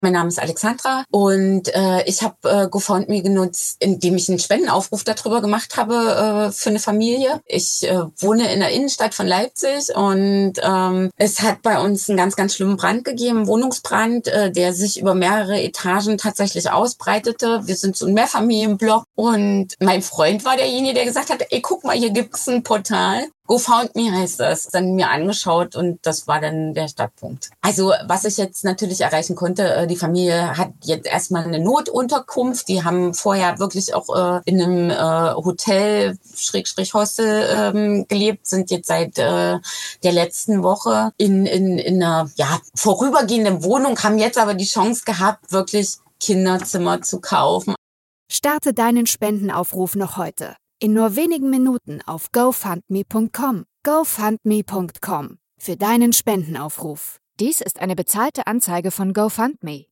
Mein Name ist Alexandra und ich habe GoFundMe genutzt, indem ich einen Spendenaufruf darüber gemacht habe für eine Familie. Ich wohne in der Innenstadt von Leipzig und es hat bei uns einen ganz, ganz schlimmen Brand gegeben, Wohnungsbrand, der sich über mehrere Etagen tatsächlich ausbreitete. Wir sind so ein Mehrfamilienblock und mein Freund war derjenige, der gesagt hat, ey, guck mal, hier gibt's ein Portal. GoFundMe heißt das. Dann mir angeschaut und das war dann der Startpunkt. Also was ich jetzt natürlich erreichen konnte, die Familie hat jetzt erstmal eine Notunterkunft. Die haben vorher wirklich auch in einem Hotel, Hostel gelebt, sind jetzt seit der letzten Woche in einer vorübergehenden Wohnung, haben jetzt aber die Chance gehabt, wirklich Kinderzimmer zu kaufen. Starte deinen Spendenaufruf noch heute. In nur wenigen Minuten auf GoFundMe.com. GoFundMe.com für deinen Spendenaufruf. Dies ist eine bezahlte Anzeige von GoFundMe.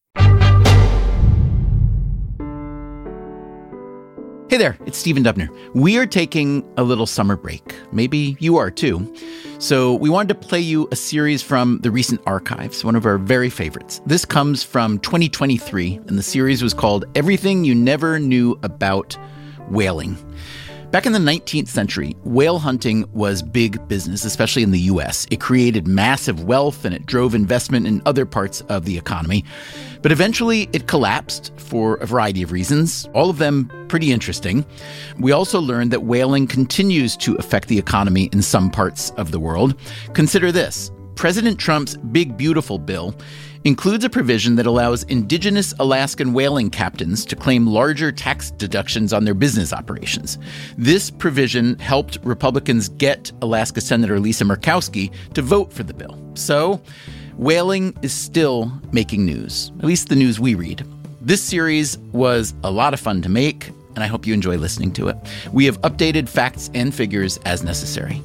Hey there, it's Stephen Dubner. We are taking a little summer break. Maybe you are too. So we wanted to play you a series from the recent archives, one of our very favorites. This comes from 2023, and the series was called Everything You Never Knew About Whaling. Back in the 19th century, whale hunting was big business, especially in the U.S. It created massive wealth and it drove investment in other parts of the economy. But eventually it collapsed for a variety of reasons, all of them pretty interesting. We also learned that whaling continues to affect the economy in some parts of the world. Consider this. President Trump's Big Beautiful Bill includes a provision that allows indigenous Alaskan whaling captains to claim larger tax deductions on their business operations. This provision helped Republicans get Alaska Senator Lisa Murkowski to vote for the bill. So, whaling is still making news, at least the news we read. This series was a lot of fun to make, and I hope you enjoy listening to it. We have updated facts and figures as necessary.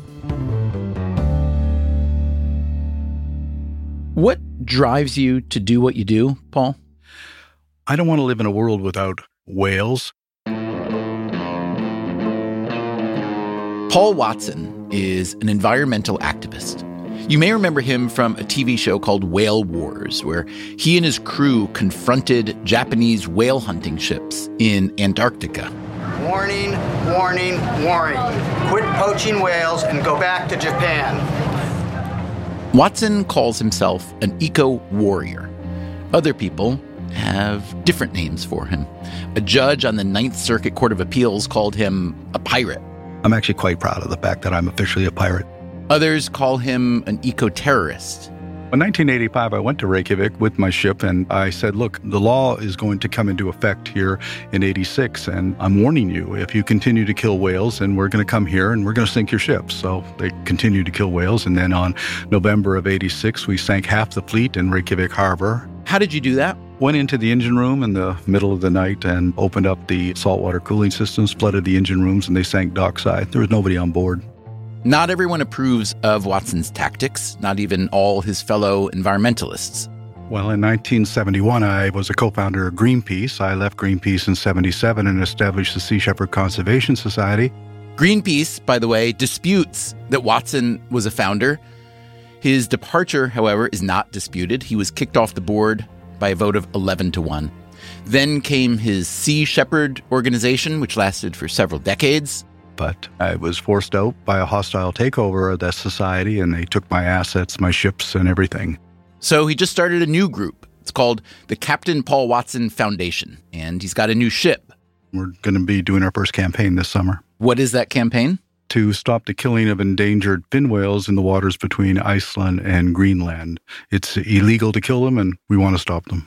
What drives you to do what you do, Paul? I don't want to live in a world without whales. Paul Watson is an environmental activist. You may remember him from a TV show called Whale Wars, where he and his crew confronted Japanese whale hunting ships in Antarctica. Warning, warning, warning. Quit poaching whales and go back to Japan. Watson calls himself an eco-warrior. Other people have different names for him. A judge on the Ninth Circuit Court of Appeals called him a pirate. I'm actually quite proud of the fact that I'm officially a pirate. Others call him an eco-terrorist. In 1985, I went to Reykjavik with my ship, and I said, look, the law is going to come into effect here in 86, and I'm warning you, if you continue to kill whales, then we're going to come here and we're going to sink your ships. So they continued to kill whales, and then on November of 86, we sank half the fleet in Reykjavik Harbor. How did you do that? Went into the engine room in the middle of the night and opened up the saltwater cooling systems, flooded the engine rooms, and they sank dockside. There was nobody on board. Not everyone approves of Watson's tactics, not even all his fellow environmentalists. Well, in 1971, I was a co-founder of Greenpeace. I left Greenpeace in 77 and established the Sea Shepherd Conservation Society. Greenpeace, by the way, disputes that Watson was a founder. His departure, however, is not disputed. He was kicked off the board by a vote of 11-1. Then came his Sea Shepherd organization, which lasted for several decades. But I was forced out by a hostile takeover of that society, and they took my assets, my ships, and everything. So he just started a new group. It's called the Captain Paul Watson Foundation, and he's got a new ship. We're going to be doing our first campaign this summer. What is that campaign? To stop the killing of endangered fin whales in the waters between Iceland and Greenland. It's illegal to kill them, and we want to stop them.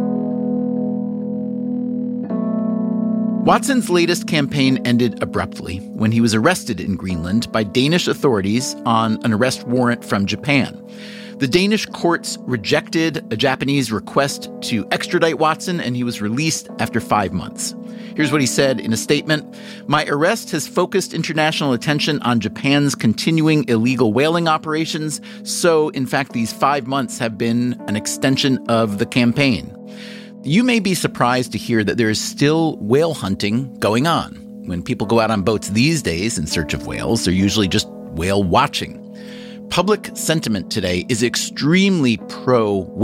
Watson's latest campaign ended abruptly when he was arrested in Greenland by Danish authorities on an arrest warrant from Japan. The Danish courts rejected a Japanese request to extradite Watson, and he was released after 5 months. Here's what he said in a statement. My arrest has focused international attention on Japan's continuing illegal whaling operations, so in fact these 5 months have been an extension of the campaign. You may be surprised to hear that there is still whale hunting going on. When people go out on boats these days in search of whales, they're usually just whale watching. Public sentiment today is extremely pro-whale,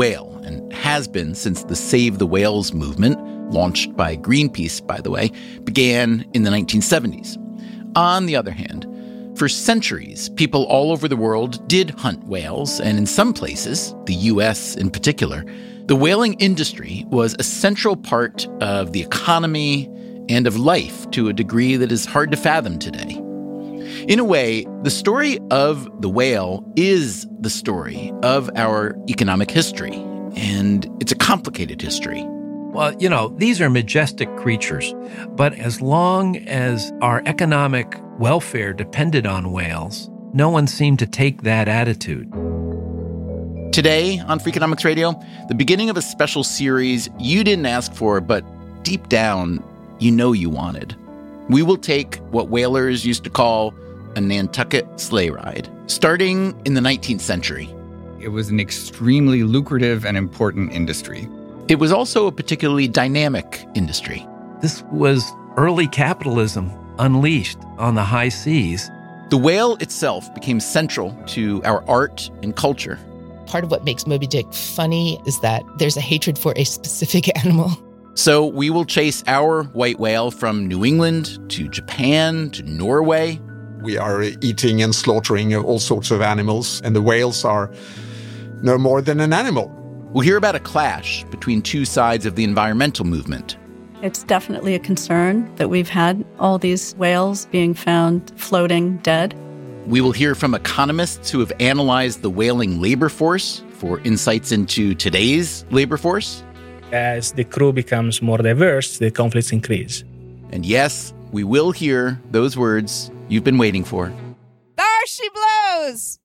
and has been since the Save the Whales movement, launched by Greenpeace, by the way, began in the 1970s. On the other hand, for centuries, people all over the world did hunt whales, and in some places, the U.S. in particular, the whaling industry was a central part of the economy and of life to a degree that is hard to fathom today. In a way, the story of the whale is the story of our economic history, and it's a complicated history. Well, these are majestic creatures, but as long as our economic welfare depended on whales, no one seemed to take that attitude. Today on Freakonomics Radio, the beginning of a special series you didn't ask for, but deep down, you know you wanted. We will take what whalers used to call a Nantucket sleigh ride, starting in the 19th century. It was an extremely lucrative and important industry. It was also a particularly dynamic industry. This was early capitalism unleashed on the high seas. The whale itself became central to our art and culture. Part of what makes Moby Dick funny is that there's a hatred for a specific animal. So we will chase our white whale from New England to Japan to Norway. We are eating and slaughtering all sorts of animals, and the whales are no more than an animal. We'll hear about a clash between two sides of the environmental movement. It's definitely a concern that we've had all these whales being found floating dead. We will hear from economists who have analyzed the whaling labor force for insights into today's labor force. As the crew becomes more diverse, the conflicts increase. And yes, we will hear those words you've been waiting for. There she blows!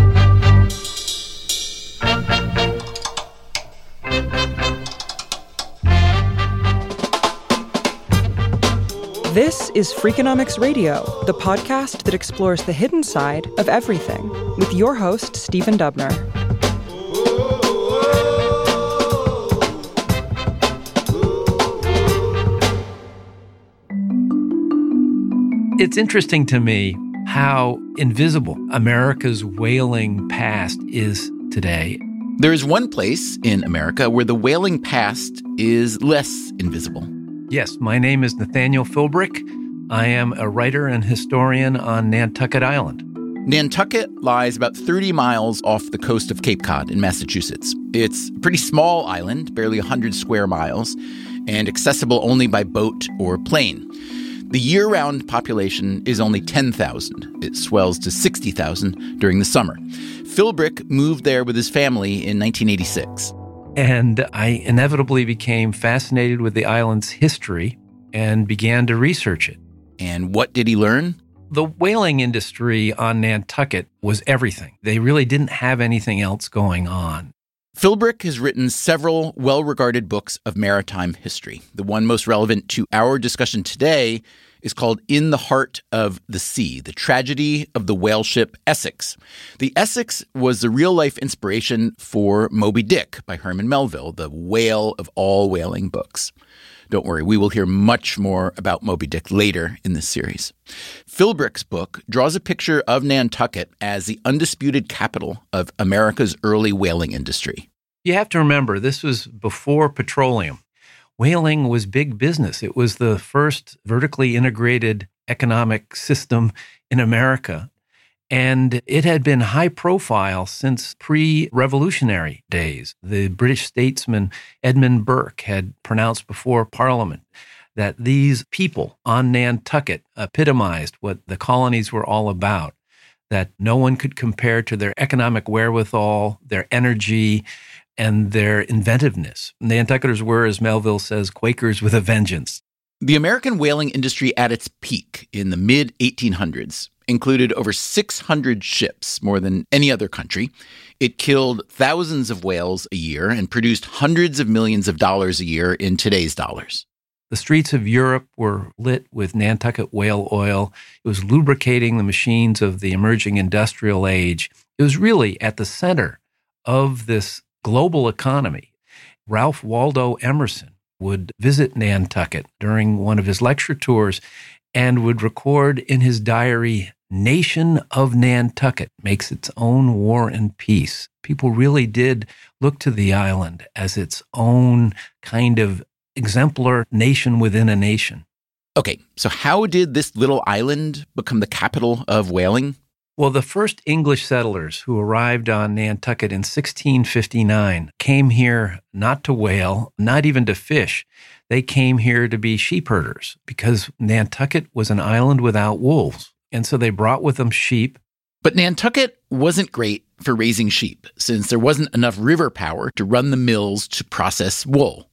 This is Freakonomics Radio, the podcast that explores the hidden side of everything, with your host, Stephen Dubner. It's interesting to me how invisible America's whaling past is today. There is one place in America where the whaling past is less invisible. Yes, my name is Nathaniel Philbrick. I am a writer and historian on Nantucket Island. Nantucket lies about 30 miles off the coast of Cape Cod in Massachusetts. It's a pretty small island, barely 100 square miles, and accessible only by boat or plane. The year-round population is only 10,000. It swells to 60,000 during the summer. Philbrick moved there with his family in 1986. And I inevitably became fascinated with the island's history and began to research it. And what did he learn? The whaling industry on Nantucket was everything. They really didn't have anything else going on. Philbrick has written several well-regarded books of maritime history. The one most relevant to our discussion today is called In the Heart of the Sea, The Tragedy of the Whale Ship Essex. The Essex was the real-life inspiration for Moby Dick by Herman Melville, the whale of all whaling books. Don't worry, we will hear much more about Moby Dick later in this series. Philbrick's book draws a picture of Nantucket as the undisputed capital of America's early whaling industry. You have to remember, this was before petroleum. Whaling was big business. It was the first vertically integrated economic system in America. And it had been high profile since pre-revolutionary days. The British statesman Edmund Burke had pronounced before Parliament that these people on Nantucket epitomized what the colonies were all about, that no one could compare to their economic wherewithal, their energy, and their inventiveness. Nantucketers were, as Melville says, Quakers with a vengeance. The American whaling industry at its peak in the mid-1800s included over 600 ships, more than any other country. It killed thousands of whales a year and produced hundreds of millions of dollars a year in today's dollars. The streets of Europe were lit with Nantucket whale oil. It was lubricating the machines of the emerging industrial age. It was really at the center of this global economy. Ralph Waldo Emerson would visit Nantucket during one of his lecture tours and would record in his diary nation of Nantucket makes its own war and peace. People really did look to the island as its own kind of exemplar nation within a nation. Okay, so how did this little island become the capital of whaling? Well, the first English settlers who arrived on Nantucket in 1659 came here not to whale, not even to fish. They came here to be sheep herders because Nantucket was an island without wolves. And so they brought with them sheep. But Nantucket wasn't great for raising sheep since there wasn't enough river power to run the mills to process wool.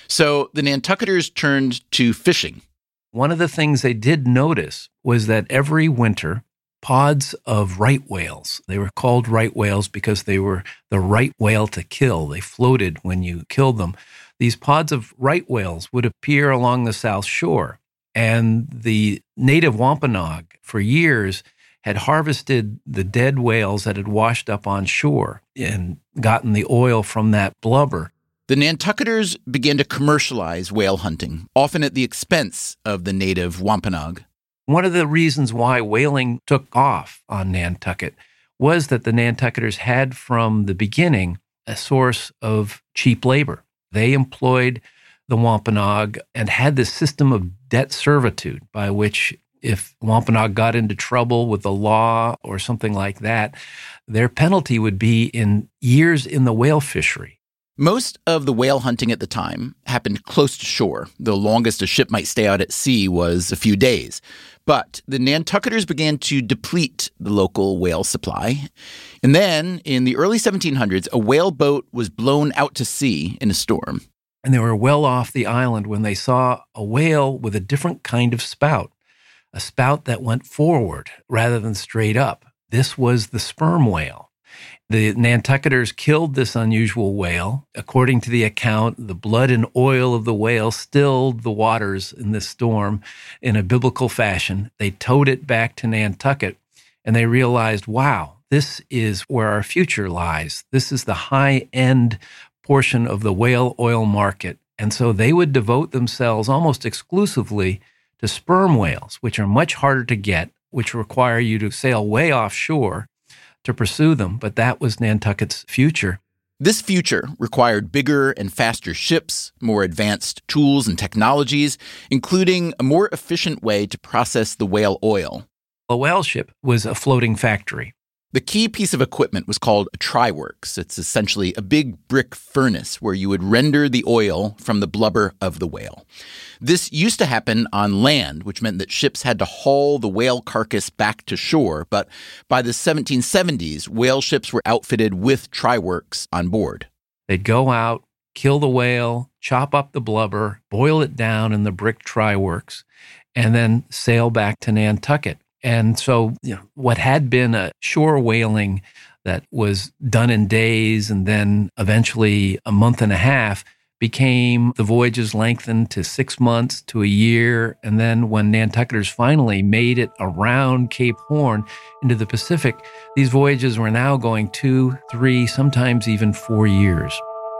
So the Nantucketers turned to fishing. One of the things they did notice was that every winter, pods of right whales, they were called right whales because they were the right whale to kill. They floated when you killed them. These pods of right whales would appear along the south shore. And the native Wampanoag, for years, had harvested the dead whales that had washed up on shore and gotten the oil from that blubber. The Nantucketers began to commercialize whale hunting, often at the expense of the native Wampanoag. One of the reasons why whaling took off on Nantucket was that the Nantucketers had from the beginning a source of cheap labor. They employed the Wampanoag and had this system of debt servitude by which if Wampanoag got into trouble with the law or something like that, their penalty would be in years in the whale fishery. Most of the whale hunting at the time happened close to shore. The longest a ship might stay out at sea was a few days. But the Nantucketers began to deplete the local whale supply. And then, in the early 1700s, a whale boat was blown out to sea in a storm. And they were well off the island when they saw a whale with a different kind of spout, a spout that went forward rather than straight up. This was the sperm whale. The Nantucketers killed this unusual whale. According to the account, the blood and oil of the whale stilled the waters in this storm in a biblical fashion. They towed it back to Nantucket, and they realized, wow, this is where our future lies. This is the high-end portion of the whale oil market. And so they would devote themselves almost exclusively to sperm whales, which are much harder to get, which require you to sail way offshore to pursue them, but that was Nantucket's future. This future required bigger and faster ships, more advanced tools and technologies, including a more efficient way to process the whale oil. A whale ship was a floating factory. The key piece of equipment was called a tryworks. It's essentially a big brick furnace where you would render the oil from the blubber of the whale. This used to happen on land, which meant that ships had to haul the whale carcass back to shore. But by the 1770s, whale ships were outfitted with tryworks on board. They'd go out, kill the whale, chop up the blubber, boil it down in the brick tryworks, and then sail back to Nantucket. And so, what had been a shore whaling that was done in days and then eventually a month and a half became the voyages lengthened to 6 months to a year. And then when Nantucketers finally made it around Cape Horn into the Pacific, these voyages were now going 2, 3, sometimes even 4 years.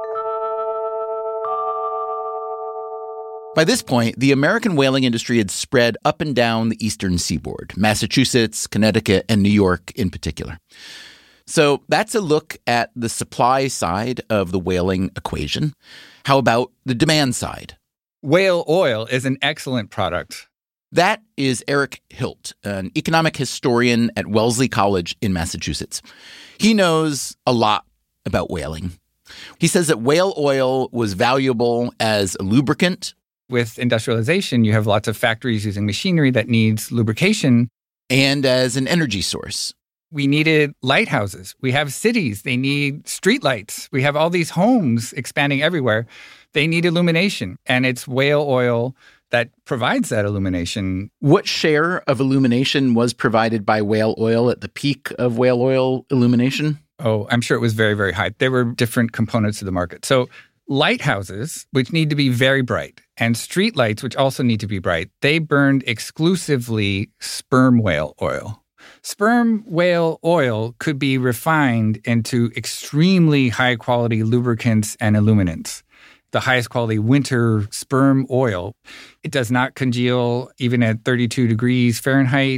By this point, the American whaling industry had spread up and down the eastern seaboard, Massachusetts, Connecticut, and New York in particular. So that's a look at the supply side of the whaling equation. How about the demand side? Whale oil is an excellent product. That is Eric Hilt, an economic historian at Wellesley College in Massachusetts. He knows a lot about whaling. He says that whale oil was valuable as a lubricant. With industrialization, you have lots of factories using machinery that needs lubrication. And as an energy source. We needed lighthouses. We have cities. They need streetlights. We have all these homes expanding everywhere. They need illumination. And it's whale oil that provides that illumination. What share of illumination was provided by whale oil at the peak of whale oil illumination? Oh, I'm sure it was very, very high. There were different components of the market. So lighthouses, which need to be very bright, and streetlights, which also need to be bright, they burned exclusively sperm whale oil. Sperm whale oil could be refined into extremely high-quality lubricants and illuminants. The highest quality winter sperm oil, it does not congeal even at 32 degrees Fahrenheit.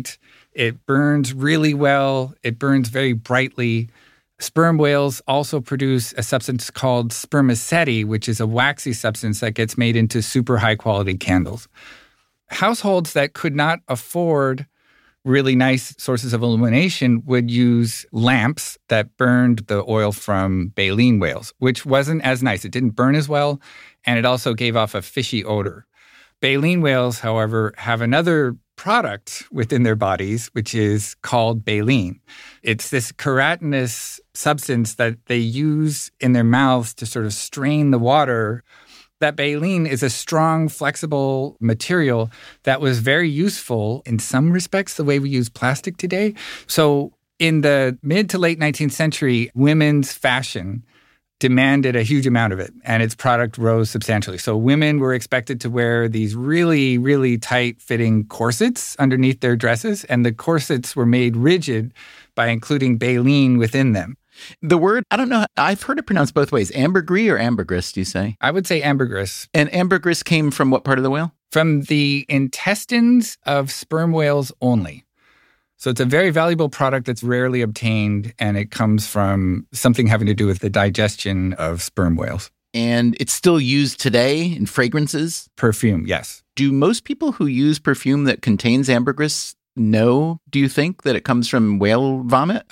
It burns really well. It burns very brightly. Sperm whales also produce a substance called spermaceti, which is a waxy substance that gets made into super high-quality candles. Households that could not afford really nice sources of illumination would use lamps that burned the oil from baleen whales, which wasn't as nice. It didn't burn as well, and it also gave off a fishy odor. Baleen whales, however, have another product within their bodies, which is called baleen. It's this keratinous substance that they use in their mouths to sort of strain the water. That baleen is a strong, flexible material that was very useful in some respects, the way we use plastic today. So in the mid to late 19th century, women's fashion demanded a huge amount of it, and its product rose substantially. So women were expected to wear these really, really tight-fitting corsets underneath their dresses, and the corsets were made rigid by including baleen within them. The word, I don't know, I've heard it pronounced both ways. Ambergris or ambergris, do you say? I would say ambergris. And ambergris came from what part of the whale? From the intestines of sperm whales only. So it's a very valuable product that's rarely obtained, and it comes from something having to do with the digestion of sperm whales. And it's still used today in fragrances? Perfume, yes. Do most people who use perfume that contains ambergris know, do you think, that it comes from whale vomit?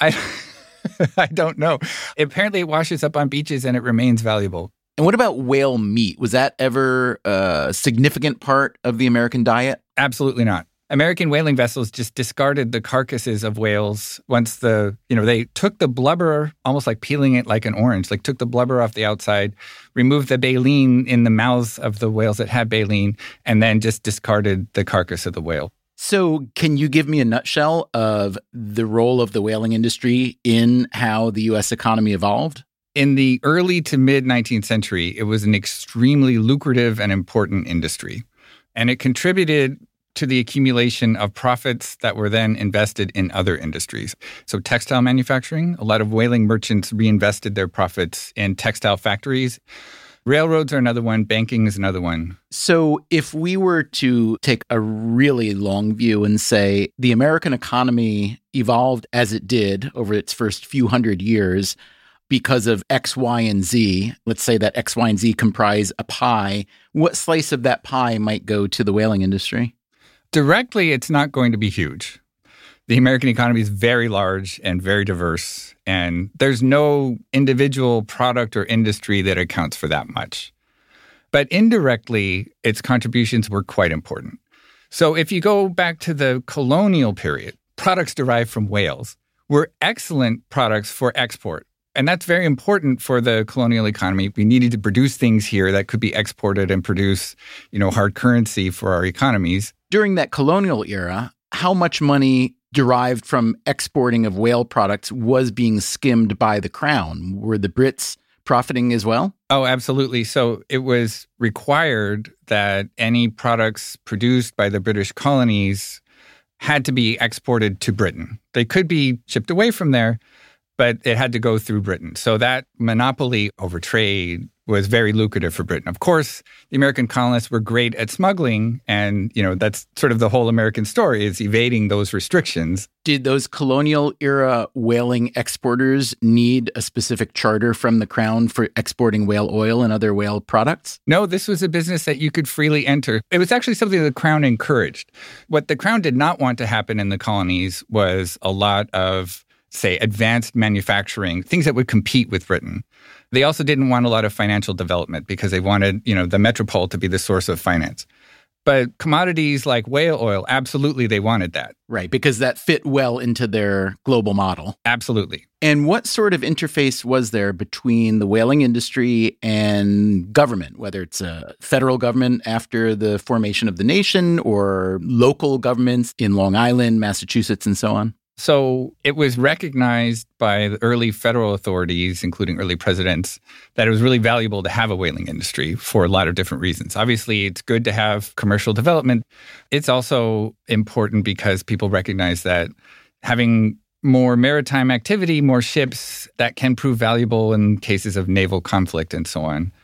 I don't know. Apparently it washes up on beaches and it remains valuable. And what about whale meat? Was that ever a significant part of the American diet? Absolutely not. American whaling vessels just discarded the carcasses of whales once they took the blubber, almost like peeling it like an orange, like took the blubber off the outside, removed the baleen in the mouths of the whales that had baleen, and then just discarded the carcass of the whale. So can you give me a nutshell of the role of the whaling industry in how the U.S. economy evolved? In the early to mid 19th century, it was an extremely lucrative and important industry, and it contributed to the accumulation of profits that were then invested in other industries. So textile manufacturing, a lot of whaling merchants reinvested their profits in textile factories. Railroads are another one. Banking is another one. So if we were to take a really long view and say the American economy evolved as it did over its first few hundred years because of X, Y, and Z, let's say that X, Y, and Z comprise a pie, what slice of that pie might go to the whaling industry? Directly, it's not going to be huge. The American economy is very large and very diverse, and there's no individual product or industry that accounts for that much. But indirectly, its contributions were quite important. So if you go back to the colonial period, products derived from whales were excellent products for export. And that's very important for the colonial economy. We needed to produce things here that could be exported and produce, hard currency for our economies. During that colonial era, how much money derived from exporting of whale products was being skimmed by the crown? Were the Brits profiting as well? Oh, absolutely. So it was required that any products produced by the British colonies had to be exported to Britain. They could be shipped away from there, but it had to go through Britain. So that monopoly over trade was very lucrative for Britain. Of course, the American colonists were great at smuggling, and, that's sort of the whole American story, is evading those restrictions. Did those colonial era whaling exporters need a specific charter from the crown for exporting whale oil and other whale products? No, this was a business that you could freely enter. It was actually something the crown encouraged. What the crown did not want to happen in the colonies was a lot of, say, advanced manufacturing, things that would compete with Britain. They also didn't want a lot of financial development because they wanted, the metropole to be the source of finance. But commodities like whale oil, absolutely, they wanted that. Right, because that fit well into their global model. Absolutely. And what sort of interface was there between the whaling industry and government, whether it's a federal government after the formation of the nation or local governments in Long Island, Massachusetts, and so on? So it was recognized by the early federal authorities, including early presidents, that it was really valuable to have a whaling industry for a lot of different reasons. Obviously, it's good to have commercial development. It's also important because people recognize that having more maritime activity, more ships, that can prove valuable in cases of naval conflict and so on.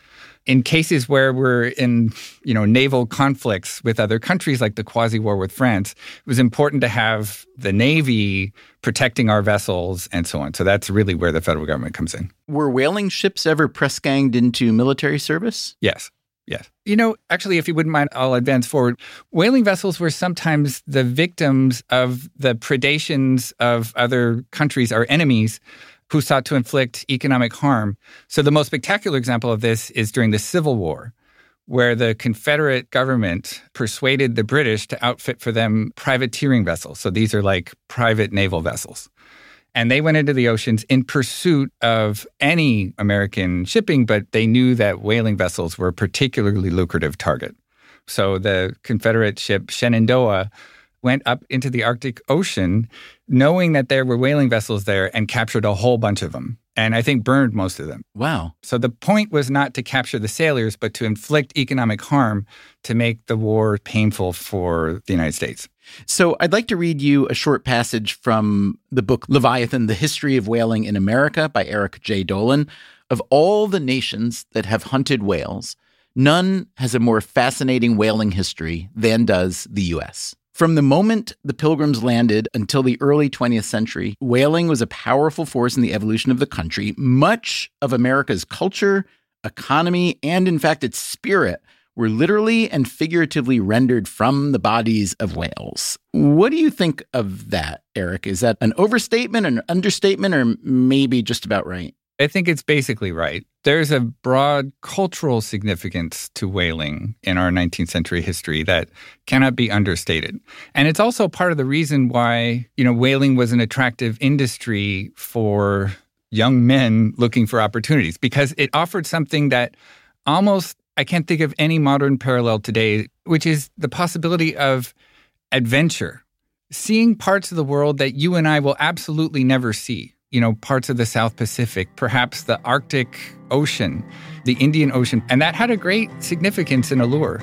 In cases where we're in, naval conflicts with other countries, like the quasi-war with France, it was important to have the Navy protecting our vessels and so on. So that's really where the federal government comes in. Were whaling ships ever press-ganged into military service? Yes. Yes. Actually, if you wouldn't mind, I'll advance forward. Whaling vessels were sometimes the victims of the predations of other countries, our enemies, who sought to inflict economic harm. So the most spectacular example of this is during the Civil War, where the Confederate government persuaded the British to outfit for them privateering vessels. So these are like private naval vessels. And they went into the oceans in pursuit of any American shipping, but they knew that whaling vessels were a particularly lucrative target. So the Confederate ship Shenandoah went up into the Arctic Ocean knowing that there were whaling vessels there and captured a whole bunch of them. And I think burned most of them. Wow. So the point was not to capture the sailors, but to inflict economic harm to make the war painful for the United States. So I'd like to read you a short passage from the book Leviathan, The History of Whaling in America by Eric J. Dolan. Of all the nations that have hunted whales, none has a more fascinating whaling history than does the U.S. From the moment the Pilgrims landed until the early 20th century, whaling was a powerful force in the evolution of the country. Much of America's culture, economy, and in fact its spirit were literally and figuratively rendered from the bodies of whales. What do you think of that, Eric? Is that an overstatement, an understatement, or maybe just about right? I think it's basically right. There's a broad cultural significance to whaling in our 19th century history that cannot be understated. And it's also part of the reason why, whaling was an attractive industry for young men looking for opportunities, because it offered something that almost, I can't think of any modern parallel today, which is the possibility of adventure, seeing parts of the world that you and I will absolutely never see. Parts of the South Pacific, perhaps the Arctic Ocean, the Indian Ocean. And that had a great significance and allure.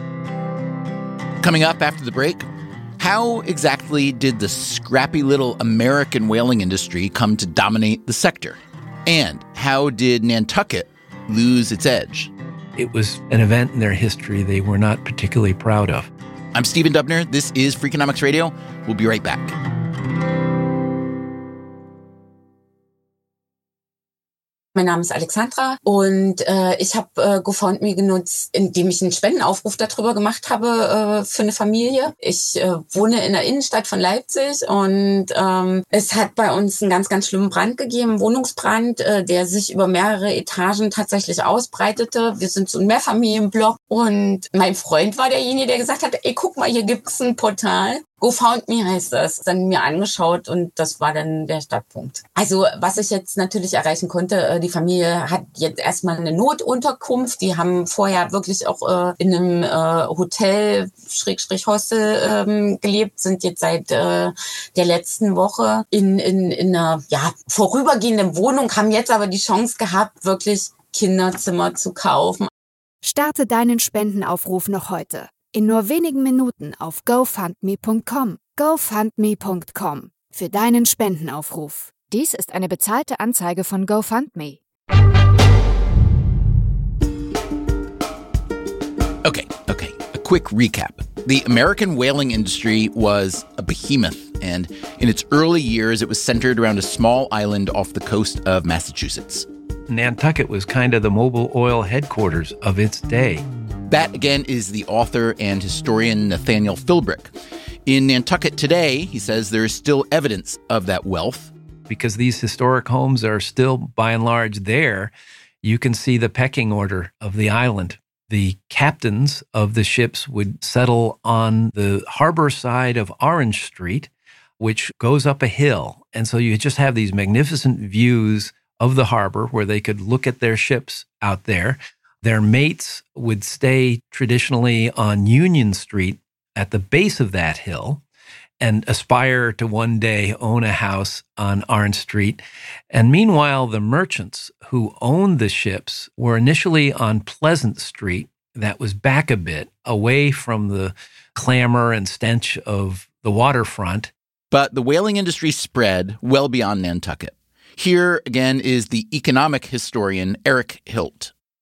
Coming up after the break, how exactly did the scrappy little American whaling industry come to dominate the sector? And how did Nantucket lose its edge? It was an event in their history they were not particularly proud of. I'm Stephen Dubner. This is Freakonomics Radio. We'll be right back. Mein Name ist Alexandra und ich habe GoFundMe genutzt, indem ich einen Spendenaufruf darüber gemacht habe für eine Familie. Ich wohne in der Innenstadt von Leipzig und es hat bei uns einen ganz, ganz schlimmen Brand gegeben, Wohnungsbrand, der sich über mehrere Etagen tatsächlich ausbreitete. Wir sind so ein Mehrfamilienblock und mein Freund war derjenige, der gesagt hat, ey, guck mal, hier gibt's ein Portal. GoFundMe heißt das. Dann mir angeschaut und das war dann der Startpunkt. Also was ich jetzt natürlich erreichen konnte, die Familie hat jetzt erstmal eine Notunterkunft. Die haben vorher wirklich auch in einem Hotel /Hostel gelebt, sind jetzt seit der letzten Woche in einer vorübergehenden Wohnung, haben jetzt aber die Chance gehabt, wirklich Kinderzimmer zu kaufen. Starte deinen Spendenaufruf noch heute. In nur wenigen Minuten auf GoFundMe.com. GoFundMe.com. Für deinen Spendenaufruf. Dies ist eine bezahlte Anzeige von GoFundMe. Okay. A quick recap. The American whaling industry was a behemoth, and in its early years, it was centered around a small island off the coast of Massachusetts. Nantucket was kind of the Mobil Oil headquarters of its day. That, again, is the author and historian Nathaniel Philbrick. In Nantucket today, he says there is still evidence of that wealth. Because these historic homes are still, by and large, there, you can see the pecking order of the island. The captains of the ships would settle on the harbor side of Orange Street, which goes up a hill. And so you just have these magnificent views of the harbor where they could look at their ships out there. Their mates would stay traditionally on Union Street at the base of that hill and aspire to one day own a house on Orange Street. And meanwhile, the merchants who owned the ships were initially on Pleasant Street, that was back a bit, away from the clamor and stench of the waterfront. But the whaling industry spread well beyond Nantucket. Here, again, is the economic historian Eric Hilt.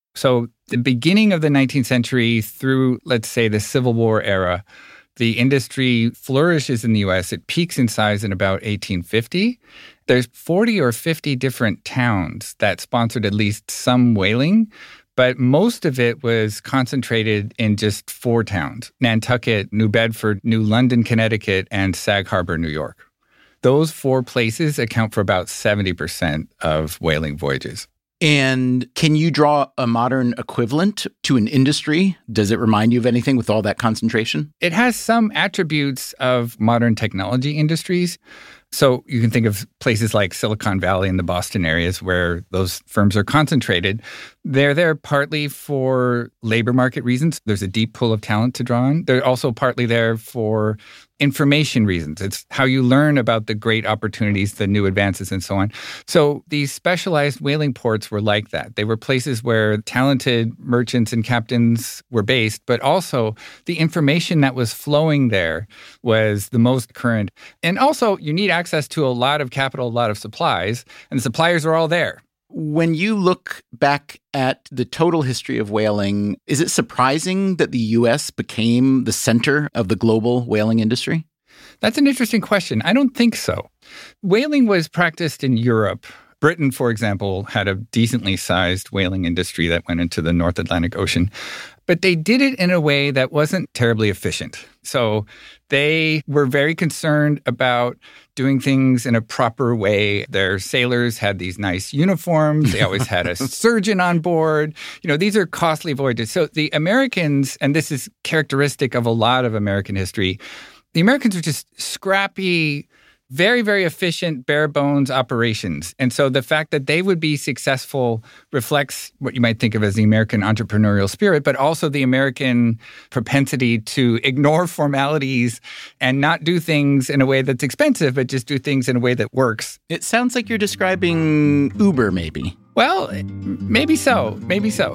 So the beginning of the 19th century through, let's say, the Civil War era, the industry flourishes in the U.S. It peaks in size in about 1850. There's 40 or 50 different towns that sponsored at least some whaling, but most of it was concentrated in just 4 towns: Nantucket, New Bedford, New London, Connecticut, and Sag Harbor, New York. Those 4 places account for about 70% of whaling voyages. And can you draw a modern equivalent to an industry? Does it remind you of anything with all that concentration? It has some attributes of modern technology industries. So you can think of places like Silicon Valley and the Boston areas where those firms are concentrated. They're there partly for labor market reasons. There's a deep pool of talent to draw on. They're also partly there for information reasons. It's how you learn about the great opportunities, the new advances, and so on. So these specialized whaling ports were like that. They were places where talented merchants and captains were based, but also the information that was flowing there was the most current. And also, you need access to a lot of capital, a lot of supplies, and the suppliers are all there. When you look back at the total history of whaling, is it surprising that the U.S. became the center of the global whaling industry? That's an interesting question. I don't think so. Whaling was practiced in Europe. Britain, for example, had a decently sized whaling industry that went into the North Atlantic Ocean. But they did it in a way that wasn't terribly efficient. So they were very concerned about doing things in a proper way. Their sailors had these nice uniforms. They always had a surgeon on board. You know, these are costly voyages. So the Americans, and this is characteristic of a lot of American history, the Americans were just scrappy, very, very efficient, bare bones operations. And so the fact that they would be successful reflects what you might think of as the American entrepreneurial spirit, but also the American propensity to ignore formalities and not do things in a way that's expensive, but just do things in a way that works. It sounds like you're describing Uber, maybe. Well, maybe so. Maybe so.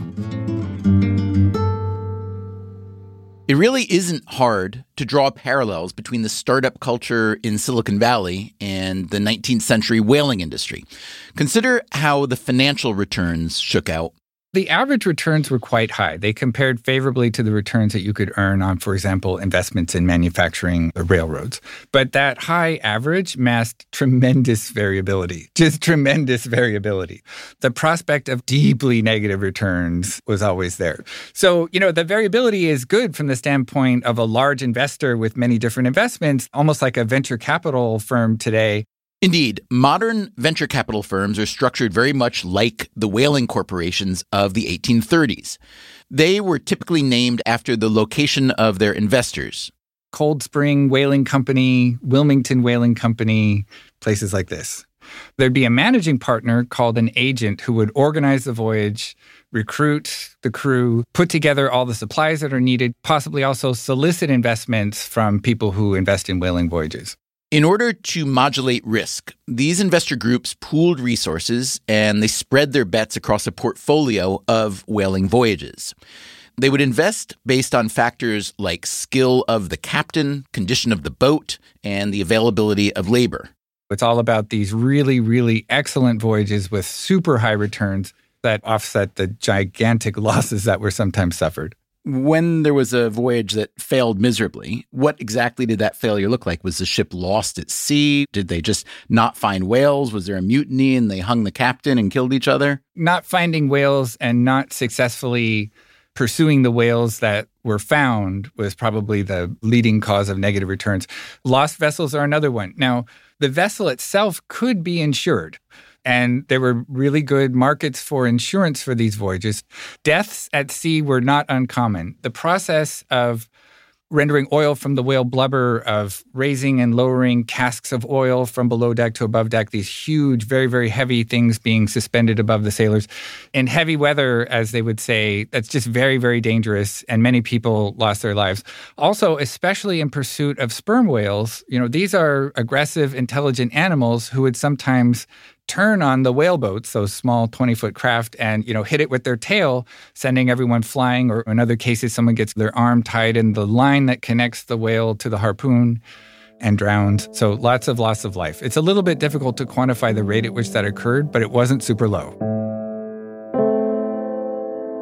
It really isn't hard to draw parallels between the startup culture in Silicon Valley and the 19th century whaling industry. Consider how the financial returns shook out. The average returns were quite high. They compared favorably to the returns that you could earn on, for example, investments in manufacturing or railroads. But that high average masked tremendous variability, just tremendous variability. The prospect of deeply negative returns was always there. So, you know, the variability is good from the standpoint of a large investor with many different investments, almost like a venture capital firm today. Indeed, modern venture capital firms are structured very much like the whaling corporations of the 1830s. They were typically named after the location of their investors. Cold Spring Whaling Company, Wilmington Whaling Company, places like this. There'd be a managing partner called an agent who would organize the voyage, recruit the crew, put together all the supplies that are needed, possibly also solicit investments from people who invest in whaling voyages. In order to modulate risk, these investor groups pooled resources and they spread their bets across a portfolio of whaling voyages. They would invest based on factors like skill of the captain, condition of the boat, and the availability of labor. It's all about these really, really excellent voyages with super high returns that offset the gigantic losses that were sometimes suffered. When there was a voyage that failed miserably, what exactly did that failure look like? Was the ship lost at sea? Did they just not find whales? Was there a mutiny and they hung the captain and killed each other? Not finding whales and not successfully pursuing the whales that were found was probably the leading cause of negative returns. Lost vessels are another one. Now, the vessel itself could be insured. And there were really good markets for insurance for these voyages. Deaths at sea were not uncommon. The process of rendering oil from the whale blubber, of raising and lowering casks of oil from below deck to above deck, these huge, very, very heavy things being suspended above the sailors. In heavy weather, as they would say, that's just very, very dangerous, and many people lost their lives. Also, especially in pursuit of sperm whales, you know, these are aggressive, intelligent animals who would sometimes turn on the whale boats, those small 20-foot craft, and, you know, hit it with their tail, sending everyone flying, or in other cases, someone gets their arm tied in the line that connects the whale to the harpoon and drowns. So lots of loss of life. It's a little bit difficult to quantify the rate at which that occurred, but it wasn't super low.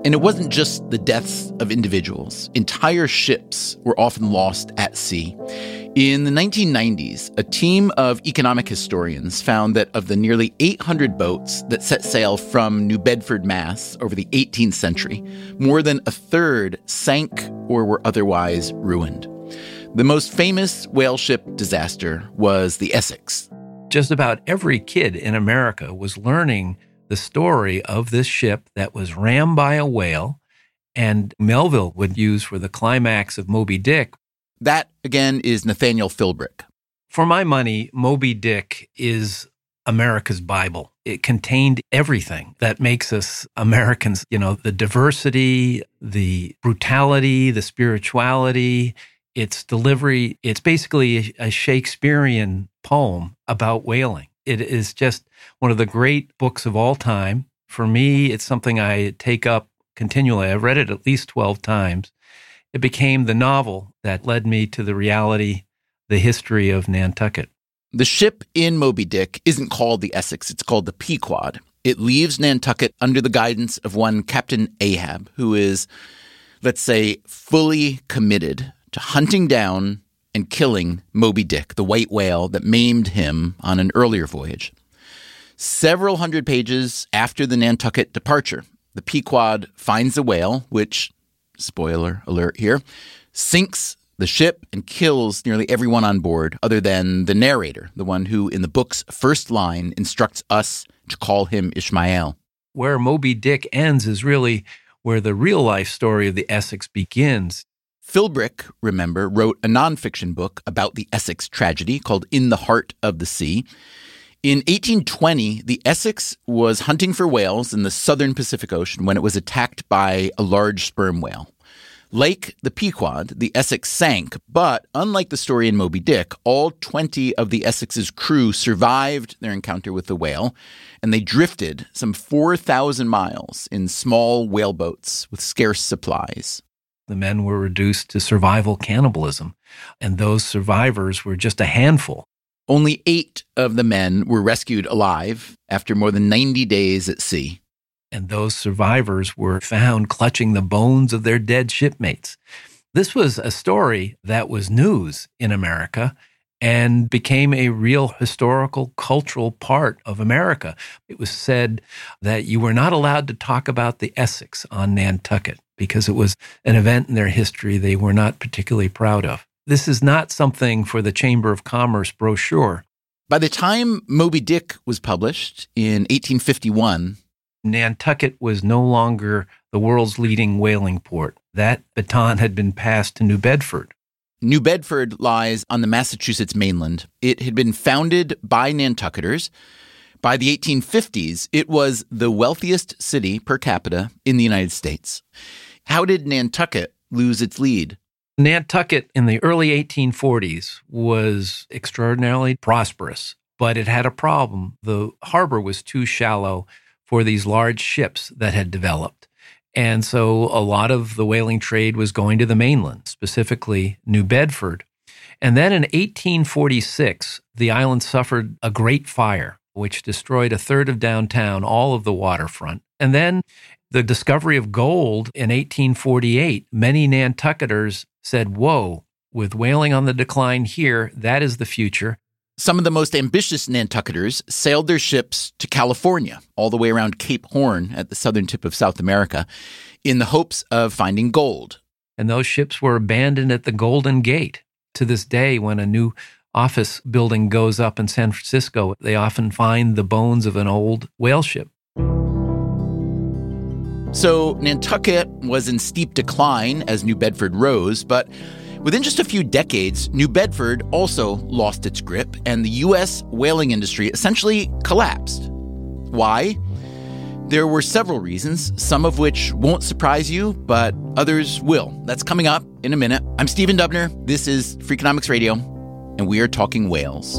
And it wasn't just the deaths of individuals. Entire ships were often lost at sea. In the 1990s, a team of economic historians found that of the nearly 800 boats that set sail from New Bedford, Mass. Over the 18th century, more than a third sank or were otherwise ruined. The most famous whale ship disaster was the Essex. Just about every kid in America was learning the story of this ship that was rammed by a whale, and Melville would use for the climax of Moby Dick. That, again, is Nathaniel Philbrick. For my money, Moby Dick is America's Bible. It contained everything that makes us Americans, the diversity, the brutality, the spirituality, its delivery. It's basically a Shakespearean poem about whaling. It is just one of the great books of all time. For me, it's something I take up continually. I've read it at least 12 times. It became the novel that led me to the reality, the history of Nantucket. The ship in Moby Dick isn't called the Essex, it's called the Pequod. It leaves Nantucket under the guidance of one Captain Ahab, who is, let's say, fully committed to hunting down and killing Moby Dick, the white whale that maimed him on an earlier voyage. Several hundred pages after the Nantucket departure, the Pequod finds the whale, which, spoiler alert here, sinks the ship and kills nearly everyone on board other than the narrator, the one who in the book's first line instructs us to call him Ishmael. Where Moby Dick ends is really where the real-life story of the Essex begins. Philbrick, remember, wrote a nonfiction book about the Essex tragedy called In the Heart of the Sea. In 1820, the Essex was hunting for whales in the southern Pacific Ocean when it was attacked by a large sperm whale. Like the Pequod, the Essex sank, but unlike the story in Moby Dick, all 20 of the Essex's crew survived their encounter with the whale, and they drifted some 4,000 miles in small whaleboats with scarce supplies. The men were reduced to survival cannibalism, and those survivors were just a handful. Only 8 of the men were rescued alive after more than 90 days at sea. And those survivors were found clutching the bones of their dead shipmates. This was a story that was news in America and became a real historical, cultural part of America. It was said that you were not allowed to talk about the Essex on Nantucket because it was an event in their history they were not particularly proud of. This is not something for the Chamber of Commerce brochure. By the time Moby Dick was published in 1851, Nantucket was no longer the world's leading whaling port. That baton had been passed to New Bedford. New Bedford lies on the Massachusetts mainland. It had been founded by Nantucketers. By the 1850s, it was the wealthiest city per capita in the United States. How did Nantucket lose its lead? Nantucket in the early 1840s was extraordinarily prosperous, but it had a problem. The harbor was too shallow for these large ships that had developed. And so a lot of the whaling trade was going to the mainland, specifically New Bedford. And then in 1846, the island suffered a great fire, which destroyed a third of downtown, all of the waterfront. And then the discovery of gold in 1848, many Nantucketers said, whoa, with whaling on the decline here, that is the future. Some of the most ambitious Nantucketers sailed their ships to California, all the way around Cape Horn at the southern tip of South America, in the hopes of finding gold. And those ships were abandoned at the Golden Gate. To this day, when a new office building goes up in San Francisco, they often find the bones of an old whale ship. So Nantucket was in steep decline as New Bedford rose, but within just a few decades, New Bedford also lost its grip, and the U.S. whaling industry essentially collapsed. Why? There were several reasons, some of which won't surprise you, but others will. That's coming up in a minute. I'm Stephen Dubner. This is Freakonomics Radio, and we are talking whales.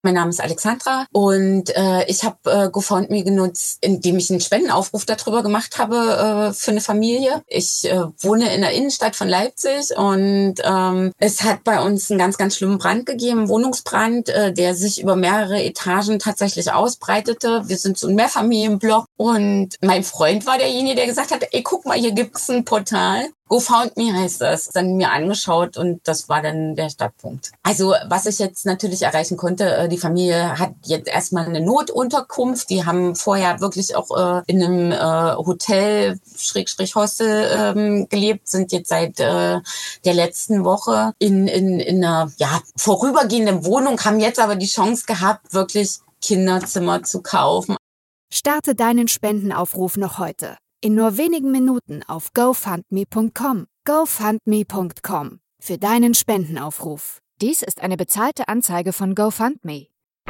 Mein Name ist Alexandra und ich habe GoFundMe genutzt, indem ich einen Spendenaufruf darüber gemacht habe für eine Familie. Ich wohne in der Innenstadt von Leipzig und es hat bei uns einen ganz, ganz schlimmen Brand gegeben, Wohnungsbrand, der sich über mehrere Etagen tatsächlich ausbreitete. Wir sind so ein Mehrfamilienblock und mein Freund war derjenige, der gesagt hat, ey, guck mal, hier gibt's ein Portal. GoFundMe heißt das. Dann mir angeschaut und das war dann der Startpunkt. Also was ich jetzt natürlich erreichen konnte, die Familie hat jetzt erstmal eine Notunterkunft. Die haben vorher wirklich auch in einem Hotel/Hostel gelebt, sind jetzt seit der letzten Woche in einer vorübergehenden Wohnung, haben jetzt aber die Chance gehabt, wirklich Kinderzimmer zu kaufen. Starte deinen Spendenaufruf noch heute. In nur wenigen Minuten auf GoFundMe.com. GoFundMe.com. Für deinen Spendenaufruf. Dies ist eine bezahlte Anzeige von GoFundMe.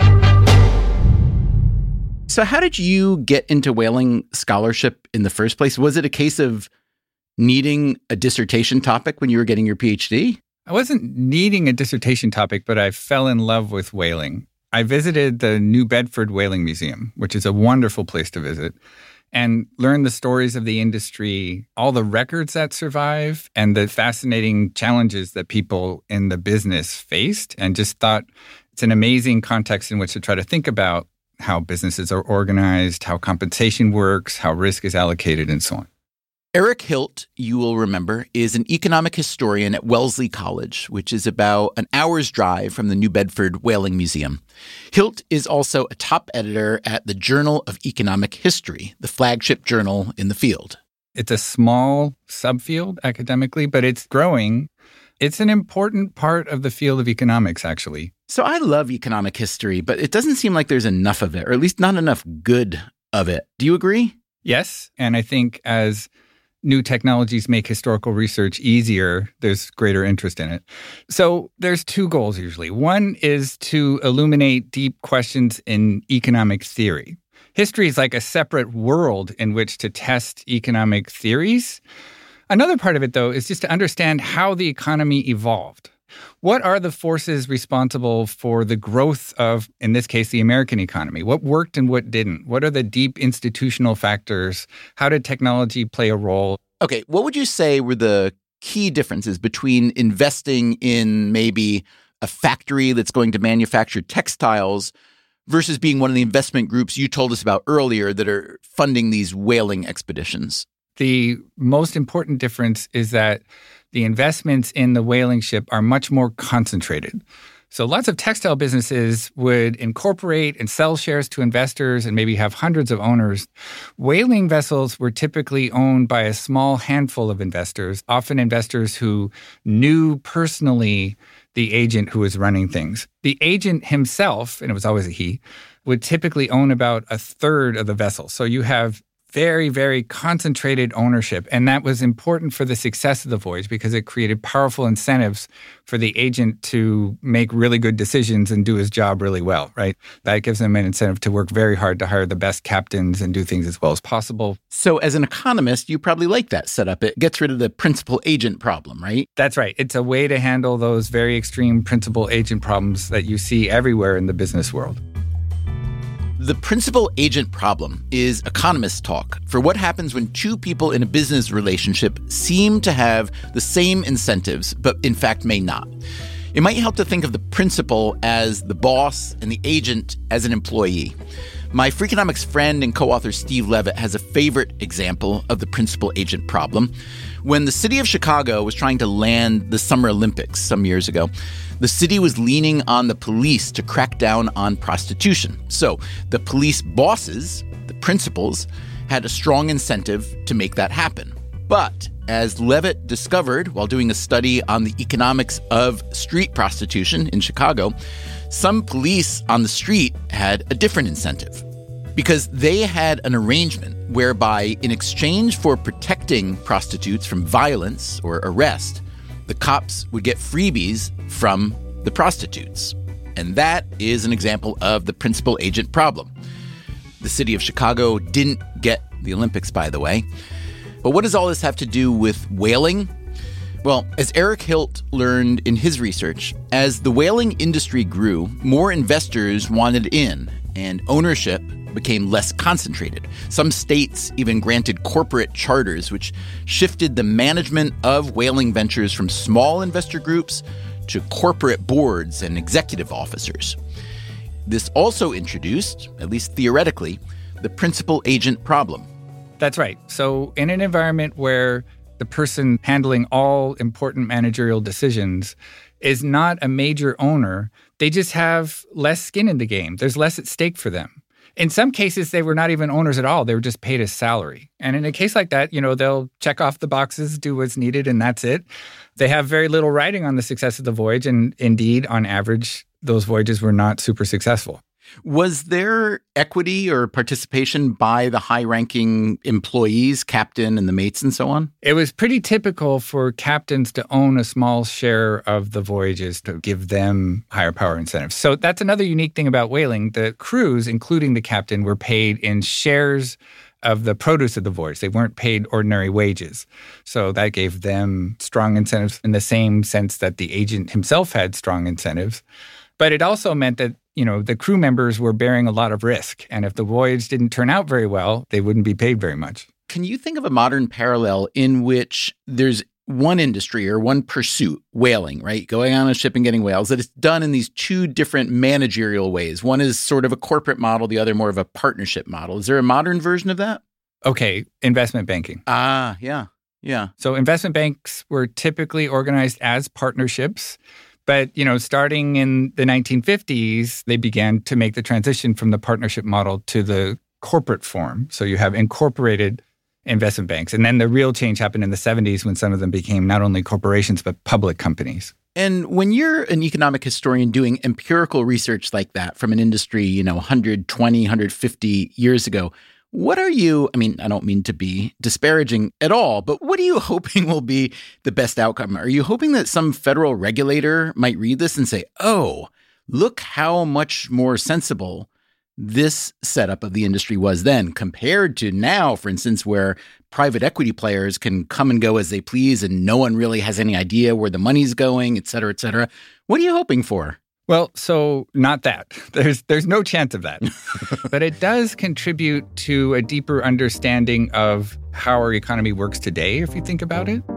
So how did you get into whaling scholarship in the first place? Was it a case of needing a dissertation topic when you were getting your PhD? I wasn't needing a dissertation topic, but I fell in love with whaling. I visited the New Bedford Whaling Museum, which is a wonderful place to visit, and learn the stories of the industry, all the records that survive, and the fascinating challenges that people in the business faced, and just thought it's an amazing context in which to try to think about how businesses are organized, how compensation works, how risk is allocated, and so on. Eric Hilt, you will remember, is an economic historian at Wellesley College, which is about an hour's drive from the New Bedford Whaling Museum. Hilt is also a top editor at the Journal of Economic History, the flagship journal in the field. It's a small subfield academically, but it's growing. It's an important part of the field of economics, actually. So I love economic history, but it doesn't seem like there's enough of it, or at least not enough good of it. Do you agree? Yes, and I think as new technologies make historical research easier, there's greater interest in it. So there's two goals usually. One is to illuminate deep questions in economic theory. History is like a separate world in which to test economic theories. Another part of it, though, is just to understand how the economy evolved. What are the forces responsible for the growth of, in this case, the American economy? What worked and what didn't? What are the deep institutional factors? How did technology play a role? Okay, what would you say were the key differences between investing in maybe a factory that's going to manufacture textiles versus being one of the investment groups you told us about earlier that are funding these whaling expeditions? The most important difference is that the investments in the whaling ship are much more concentrated. So lots of textile businesses would incorporate and sell shares to investors and maybe have hundreds of owners. Whaling vessels were typically owned by a small handful of investors, often investors who knew personally the agent who was running things. The agent himself, and it was always a he, would typically own about a third of the vessel. So you have very, very concentrated ownership. And that was important for the success of the voyage because it created powerful incentives for the agent to make really good decisions and do his job really well, right? That gives them an incentive to work very hard to hire the best captains and do things as well as possible. So as an economist, you probably like that setup. It gets rid of the principal agent problem, right? That's right. It's a way to handle those very extreme principal agent problems that you see everywhere in the business world. The principal agent problem is economist talk for what happens when two people in a business relationship seem to have the same incentives, but in fact may not. It might help to think of the principal as the boss and the agent as an employee. My Freakonomics friend and co-author Steve Levitt has a favorite example of the principal agent problem. When the city of Chicago was trying to land the Summer Olympics some years ago, the city was leaning on the police to crack down on prostitution. So the police bosses, the principals, had a strong incentive to make that happen. But as Levitt discovered while doing a study on the economics of street prostitution in Chicago, some police on the street had a different incentive because they had an arrangement whereby in exchange for protecting prostitutes from violence or arrest, the cops would get freebies from the prostitutes. And that is an example of the principal agent problem. The city of Chicago didn't get the Olympics, by the way. But what does all this have to do with whaling? Well, as Eric Hilt learned in his research, as the whaling industry grew, more investors wanted in, and ownership became less concentrated. Some states even granted corporate charters, which shifted the management of whaling ventures from small investor groups to corporate boards and executive officers. This also introduced, at least theoretically, the principal agent problem. That's right. So in an environment where the person handling all important managerial decisions is not a major owner, they just have less skin in the game. There's less at stake for them. In some cases, they were not even owners at all. They were just paid a salary. And in a case like that, they'll check off the boxes, do what's needed, and that's it. They have very little riding on the success of the voyage. And indeed, on average, those voyages were not super successful. Was there equity or participation by the high-ranking employees, captain and the mates and so on? It was pretty typical for captains to own a small share of the voyages to give them higher power incentives. So that's another unique thing about whaling. The crews, including the captain, were paid in shares of the produce of the voyage. They weren't paid ordinary wages. So that gave them strong incentives in the same sense that the agent himself had strong incentives. But it also meant that the crew members were bearing a lot of risk. And if the voyage didn't turn out very well, they wouldn't be paid very much. Can you think of a modern parallel in which there's one industry or one pursuit, whaling, right? Going on a ship and getting whales, that is done in these two different managerial ways. One is sort of a corporate model, the other more of a partnership model. Is there a modern version of that? Okay, investment banking. Yeah. So investment banks were typically organized as partnerships. But, starting in the 1950s, they began to make the transition from the partnership model to the corporate form. So you have incorporated investment banks. And then the real change happened in the 70s when some of them became not only corporations, but public companies. And when you're an economic historian doing empirical research like that from an industry, 120, 150 years ago, what are you, I don't mean to be disparaging at all, but what are you hoping will be the best outcome? Are you hoping that some federal regulator might read this and say, oh, look how much more sensible this setup of the industry was then compared to now, for instance, where private equity players can come and go as they please and no one really has any idea where the money's going, et cetera, et cetera. What are you hoping for? Well, so not that. There's no chance of that. But it does contribute to a deeper understanding of how our economy works today, if you think about it.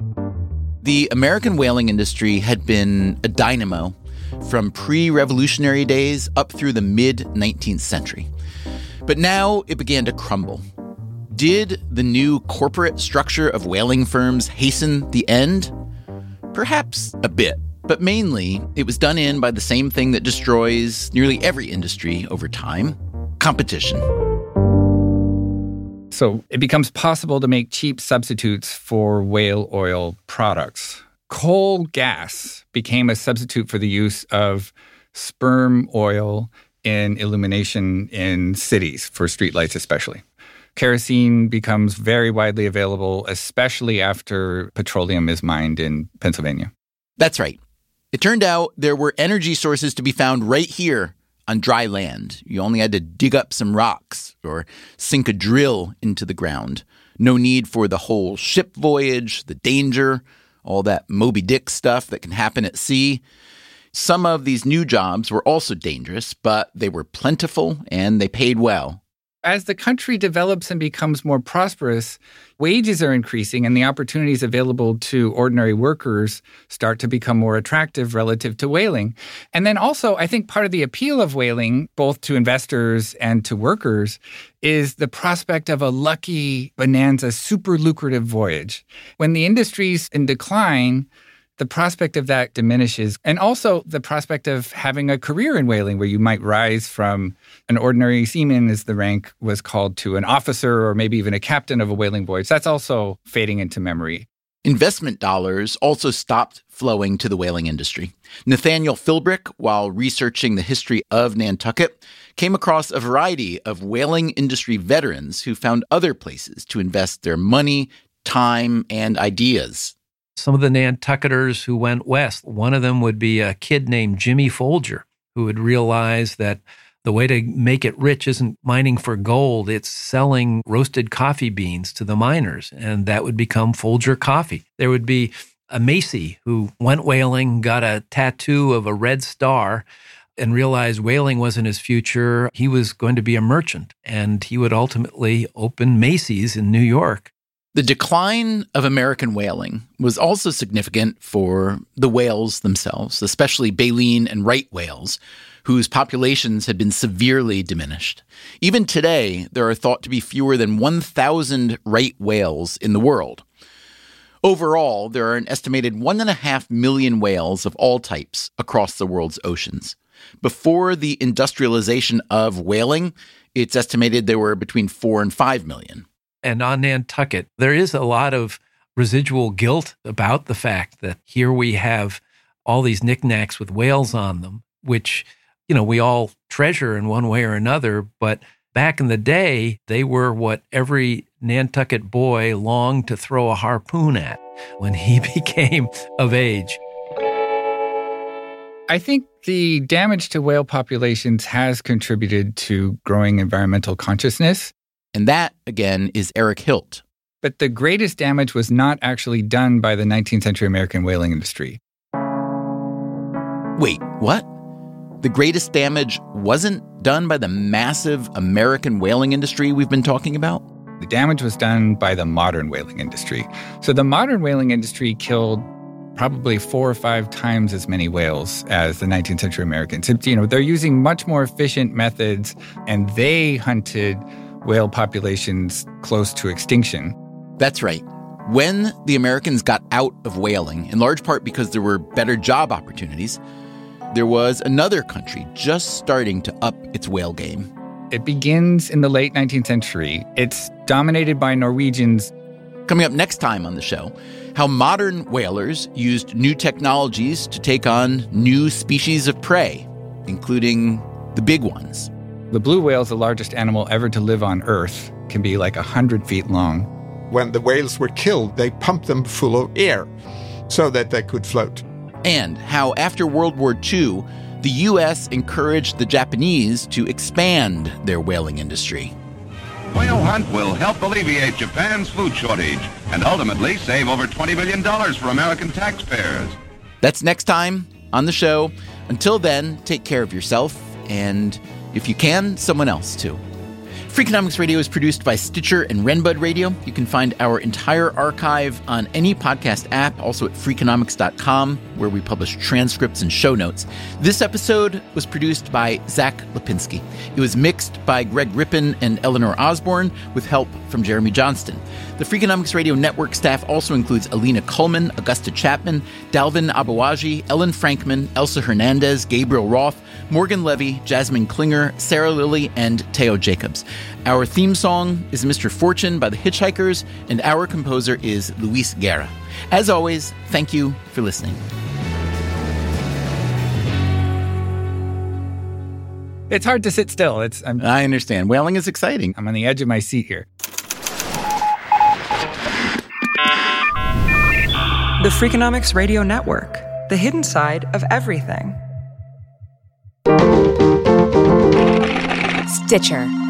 The American whaling industry had been a dynamo from pre-revolutionary days up through the mid-19th century. But now it began to crumble. Did the new corporate structure of whaling firms hasten the end? Perhaps a bit. But mainly, it was done in by the same thing that destroys nearly every industry over time: competition. So it becomes possible to make cheap substitutes for whale oil products. Coal gas became a substitute for the use of sperm oil in illumination in cities, for streetlights especially. Kerosene becomes very widely available, especially after petroleum is mined in Pennsylvania. That's right. It turned out there were energy sources to be found right here on dry land. You only had to dig up some rocks or sink a drill into the ground. No need for the whole ship voyage, the danger, all that Moby Dick stuff that can happen at sea. Some of these new jobs were also dangerous, but they were plentiful and they paid well. As the country develops and becomes more prosperous, wages are increasing and the opportunities available to ordinary workers start to become more attractive relative to whaling. And then also, I think part of the appeal of whaling, both to investors and to workers, is the prospect of a lucky bonanza, super lucrative voyage. When the industry's in decline, the prospect of that diminishes. And also the prospect of having a career in whaling where you might rise from an ordinary seaman, as the rank was called, to an officer or maybe even a captain of a whaling voyage. That's also fading into memory. Investment dollars also stopped flowing to the whaling industry. Nathaniel Philbrick, while researching the history of Nantucket, came across a variety of whaling industry veterans who found other places to invest their money, time, and ideas. Some of the Nantucketers who went west, one of them would be a kid named Jimmy Folger, who would realize that the way to make it rich isn't mining for gold, it's selling roasted coffee beans to the miners, and that would become Folger Coffee. There would be a Macy who went whaling, got a tattoo of a red star, and realized whaling wasn't his future. He was going to be a merchant, and he would ultimately open Macy's in New York. The decline of American whaling was also significant for the whales themselves, especially baleen and right whales, whose populations had been severely diminished. Even today, there are thought to be fewer than 1,000 right whales in the world. Overall, there are an estimated 1.5 million whales of all types across the world's oceans. Before the industrialization of whaling, it's estimated there were between 4 and 5 million. And on Nantucket, there is a lot of residual guilt about the fact that here we have all these knickknacks with whales on them, which, we all treasure in one way or another. But back in the day, they were what every Nantucket boy longed to throw a harpoon at when he became of age. I think the damage to whale populations has contributed to growing environmental consciousness. And that, again, is Eric Hilt. But the greatest damage was not actually done by the 19th century American whaling industry. Wait, what? The greatest damage wasn't done by the massive American whaling industry we've been talking about? The damage was done by the modern whaling industry. So the modern whaling industry killed probably 4 or 5 times as many whales as the 19th century Americans. They're using much more efficient methods, and they hunted whale populations close to extinction. That's right. When the Americans got out of whaling, in large part because there were better job opportunities, there was another country just starting to up its whale game. It begins in the late 19th century. It's dominated by Norwegians. Coming up next time on the show, how modern whalers used new technologies to take on new species of prey, including the big ones. The blue whale is the largest animal ever to live on Earth, can be like 100 feet long. When the whales were killed, they pumped them full of air so that they could float. And how after World War II, the U.S. encouraged the Japanese to expand their whaling industry. Whale hunt will help alleviate Japan's food shortage and ultimately save over $20 billion for American taxpayers. That's next time on the show. Until then, take care of yourself and, if you can, someone else too. Freakonomics Radio is produced by Stitcher and Renbud Radio. You can find our entire archive on any podcast app, also at Freakonomics.com, where we publish transcripts and show notes. This episode was produced by Zach Lipinski. It was mixed by Greg Rippin and Eleanor Osborne, with help from Jeremy Johnston. The Freakonomics Radio Network staff also includes Alina Kuhlman, Augusta Chapman, Dalvin Abawaji, Ellen Frankman, Elsa Hernandez, Gabriel Roth, Morgan Levy, Jasmine Klinger, Sarah Lilly, and Teo Jacobs. Our theme song is Mr. Fortune by the Hitchhikers, and our composer is Luis Guerra. As always, thank you for listening. It's hard to sit still. I understand. Whaling is exciting. I'm on the edge of my seat here. The Freakonomics Radio Network, the hidden side of everything. Stitcher.